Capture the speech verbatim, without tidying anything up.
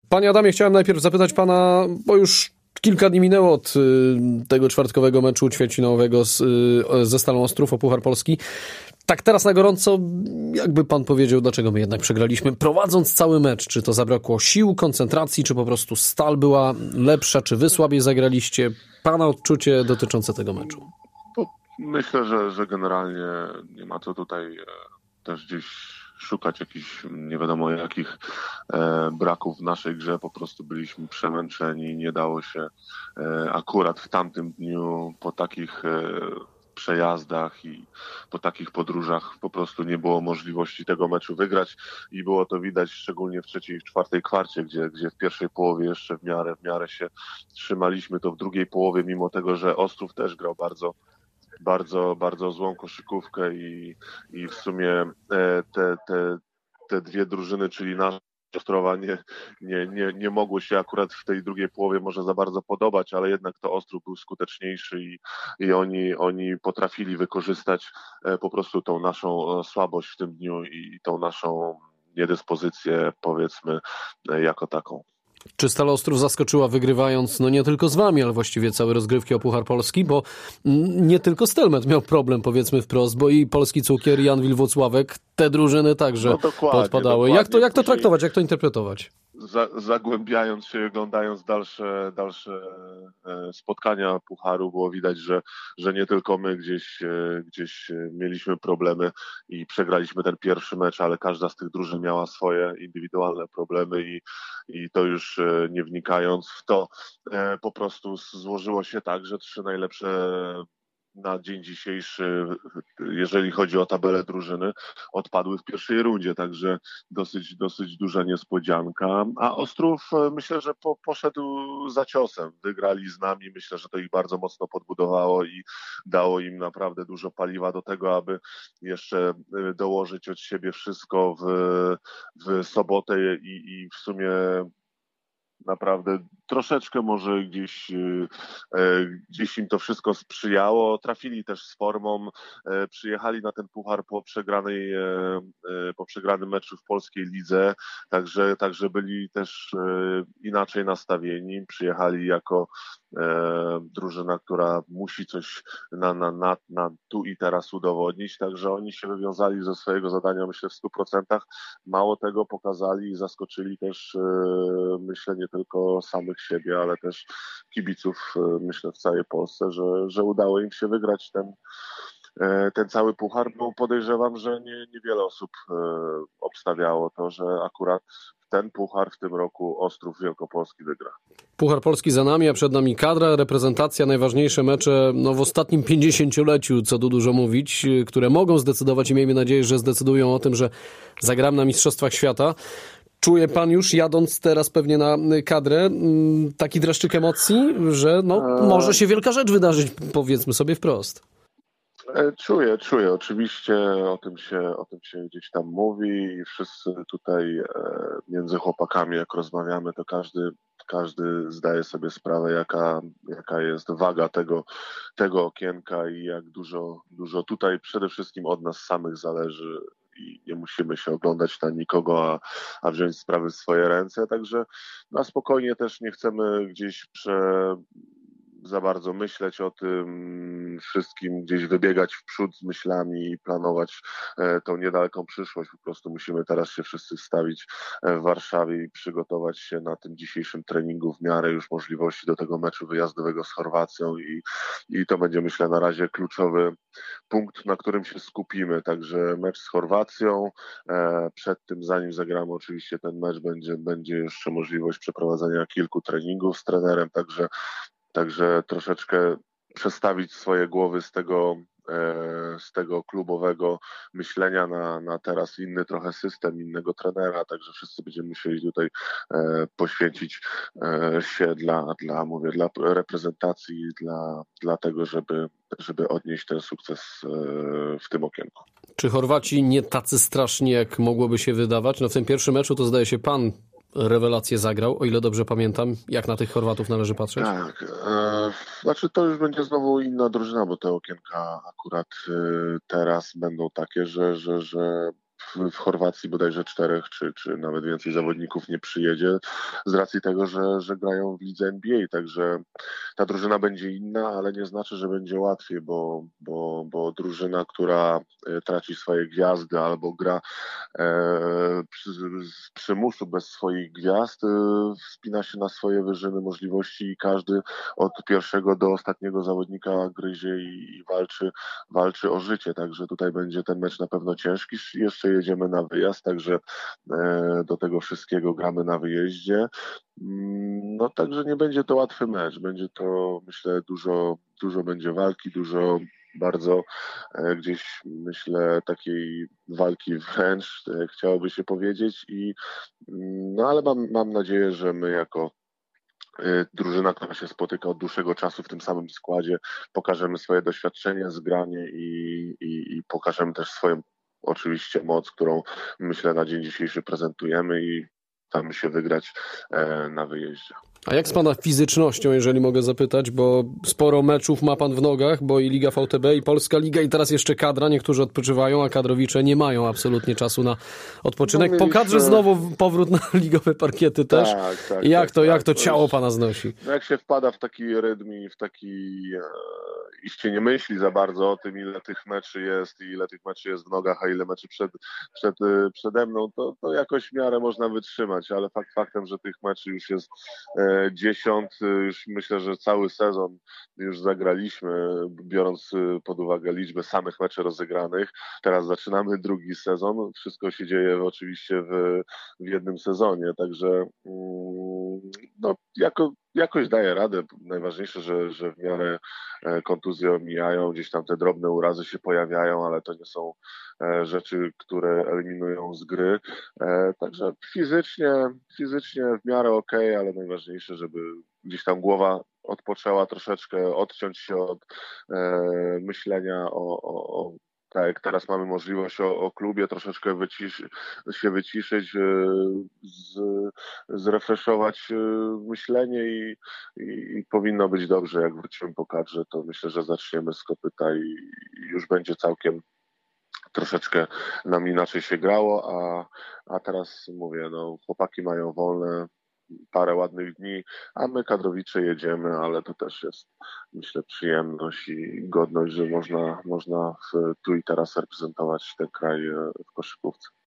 Panie Adamie, chciałem najpierw zapytać pana, bo już kilka dni minęło od tego czwartkowego meczu ćwierćfinałowego z, ze Stalą Ostrów o Puchar Polski. Tak teraz na gorąco, jakby pan powiedział, dlaczego my jednak przegraliśmy, prowadząc cały mecz? Czy to zabrakło sił, koncentracji, czy po prostu Stal była lepsza, czy wy słabiej zagraliście? Pana odczucie dotyczące tego meczu? Myślę, że, że generalnie nie ma co tutaj też gdzieś szukać jakichś nie wiadomo jakich e, braków w naszej grze. Po prostu byliśmy przemęczeni, nie dało się e, akurat w tamtym dniu po takich e, przejazdach i po takich podróżach po prostu nie było możliwości tego meczu wygrać i było to widać szczególnie w trzeciej i w czwartej kwarcie, gdzie, gdzie w pierwszej połowie jeszcze w miarę, w miarę się trzymaliśmy, to w drugiej połowie, mimo tego, że Ostrów też grał bardzo bardzo, bardzo złą koszykówkę i, i w sumie te, te, te dwie drużyny, czyli nasza Ostrowa nie, nie, nie, nie mogły się akurat w tej drugiej połowie może za bardzo podobać, ale jednak to Ostrów był skuteczniejszy i, i oni, oni potrafili wykorzystać po prostu tą naszą słabość w tym dniu i tą naszą niedyspozycję, powiedzmy, jako taką. Czy Stala Ostrów zaskoczyła wygrywając, no nie tylko z wami, ale właściwie całe rozgrywki o Puchar Polski, bo nie tylko Stelmet miał problem, powiedzmy wprost, bo i Polski Cukier, i Anwil Włocławek, te drużyny także no podpadały. Jak to, jak to traktować, jak to interpretować? Za, zagłębiając się, oglądając dalsze, dalsze spotkania Pucharu, było widać, że, że nie tylko my gdzieś, gdzieś mieliśmy problemy i przegraliśmy ten pierwszy mecz, ale każda z tych drużyn miała swoje indywidualne problemy i, i to już nie wnikając w to, po prostu złożyło się tak, że trzy najlepsze na dzień dzisiejszy, jeżeli chodzi o tabelę drużyny, odpadły w pierwszej rundzie, także dosyć, dosyć duża niespodzianka. A Ostrów myślę, że po, poszedł za ciosem. Wygrali z nami, myślę, że to ich bardzo mocno podbudowało i dało im naprawdę dużo paliwa do tego, aby jeszcze dołożyć od siebie wszystko w, w sobotę i, i w sumie naprawdę troszeczkę może gdzieś, gdzieś im to wszystko sprzyjało. Trafili też z formą, przyjechali na ten puchar po przegranej, po przegranym meczu w polskiej lidze, także, także byli też inaczej nastawieni. Przyjechali jako drużyna, która musi coś na, na, na, na tu i teraz udowodnić, także oni się wywiązali ze swojego zadania, myślę, w stu procentach. Mało tego, pokazali i zaskoczyli też, myślę, nie tylko samych siebie, ale też kibiców, myślę, w całej Polsce, że, że udało im się wygrać ten, ten cały puchar, bo podejrzewam, że nie, niewiele osób obstawiało to, że akurat ten puchar w tym roku Ostrów Wielkopolski wygra. Puchar Polski za nami, a przed nami kadra, reprezentacja, najważniejsze mecze no, w ostatnim pięćdziesięcioleciu, co tu dużo mówić, które mogą zdecydować i miejmy nadzieję, że zdecydują o tym, że zagramy na Mistrzostwach Świata. Czuje pan już, jadąc teraz pewnie na kadrę, taki dreszczyk emocji, że no, może się wielka rzecz wydarzyć, powiedzmy sobie wprost. Czuję, czuję. Oczywiście o tym się, o tym się gdzieś tam mówi i wszyscy tutaj między chłopakami, jak rozmawiamy, to każdy, każdy zdaje sobie sprawę, jaka, jaka jest waga tego, tego okienka i jak dużo, dużo tutaj przede wszystkim od nas samych zależy i nie musimy się oglądać na nikogo, a, a wziąć sprawy w swoje ręce. Także na spokojnie też nie chcemy gdzieś prze... za bardzo myśleć o tym wszystkim, gdzieś wybiegać w przód z myślami i planować e, tą niedaleką przyszłość. Po prostu musimy teraz się wszyscy wstawić w Warszawie i przygotować się na tym dzisiejszym treningu w miarę już możliwości do tego meczu wyjazdowego z Chorwacją i, i to będzie, myślę, na razie kluczowy punkt, na którym się skupimy. Także mecz z Chorwacją. E, przed tym, zanim zagramy oczywiście ten mecz, będzie, będzie jeszcze możliwość przeprowadzenia kilku treningów z trenerem, także Także troszeczkę przestawić swoje głowy z tego, z tego klubowego myślenia na, na teraz inny trochę system, innego trenera, także wszyscy będziemy musieli tutaj poświęcić się dla, dla, mówię, dla reprezentacji, dla, dla tego, żeby, żeby odnieść ten sukces w tym okienku. Czy Chorwaci nie tacy straszni, jak mogłoby się wydawać? No w tym pierwszym meczu to zdaje się pan rewelację zagrał, o ile dobrze pamiętam. Jak na tych Chorwatów należy patrzeć? Tak, e, znaczy to już będzie znowu inna drużyna, bo te okienka akurat e, teraz będą takie, że, że, że w, w Chorwacji bodajże czterech czy, czy nawet więcej zawodników nie przyjedzie z racji tego, że, że grają w lidze N B A, także ta drużyna będzie inna, ale nie znaczy, że będzie łatwiej, bo, bo, bo drużyna, która traci swoje gwiazdy albo gra e, przy, z przymusu bez swoich gwiazd, e, wspina się na swoje wyżyny możliwości i każdy od pierwszego do ostatniego zawodnika gryzie i, i walczy, walczy o życie, także tutaj będzie ten mecz na pewno ciężki. Jeszcze jedziemy na wyjazd, także e, do tego wszystkiego gramy na wyjeździe. No także nie będzie to łatwy mecz, będzie to, myślę, dużo, dużo będzie walki, dużo bardzo e, gdzieś, myślę, takiej walki wręcz, e, chciałoby się powiedzieć i no ale mam, mam nadzieję, że my jako e, drużyna, która się spotyka od dłuższego czasu w tym samym składzie, pokażemy swoje doświadczenie, zgranie i, i, i pokażemy też swoją oczywiście moc, którą myślę na dzień dzisiejszy prezentujemy i tam się wygrać e, na wyjeździe. A jak z pana fizycznością, jeżeli mogę zapytać, bo sporo meczów ma pan w nogach, bo i Liga V T B, i Polska Liga, i teraz jeszcze kadra, niektórzy odpoczywają, a kadrowicze nie mają absolutnie czasu na odpoczynek. No, mieliśmy... Po kadrze znowu powrót na ligowe parkiety też. Tak, tak, jak tak, to, tak, jak to to ciało jest... pana znosi? Jak się wpada w taki rytm i w taki... E, i się nie myśli za bardzo o tym, ile tych meczy jest i ile tych meczy jest w nogach, a ile meczy przed, przed, przede mną, to, to jakoś w miarę można wytrzymać, ale fakt faktem, że tych meczy już jest e, dziesiąt, już myślę, że cały sezon już zagraliśmy, biorąc pod uwagę liczbę samych meczy rozegranych. Teraz zaczynamy drugi sezon. Wszystko się dzieje oczywiście w, w jednym sezonie, także mm, no, jako, jakoś daję radę. Najważniejsze, że, że w miarę kontuzje omijają, gdzieś tam te drobne urazy się pojawiają, ale to nie są rzeczy, które eliminują z gry. Także fizycznie, fizycznie w miarę okej, ale najważniejsze, żeby gdzieś tam głowa odpoczęła troszeczkę, odciąć się od e, myślenia o, o, o tak jak teraz mamy możliwość o, o klubie, troszeczkę wyciszy, się wyciszyć, e, z, zrefreszować e, myślenie i, i, i powinno być dobrze. Jak wrócimy po kadrze, to myślę, że zaczniemy z kopyta i, i już będzie całkiem troszeczkę nam inaczej się grało, a, a teraz mówię, no chłopaki mają wolne, parę ładnych dni, a my kadrowicze jedziemy, ale to też jest, myślę, przyjemność i godność, że można, można w, tu i teraz reprezentować ten kraj w koszykówce.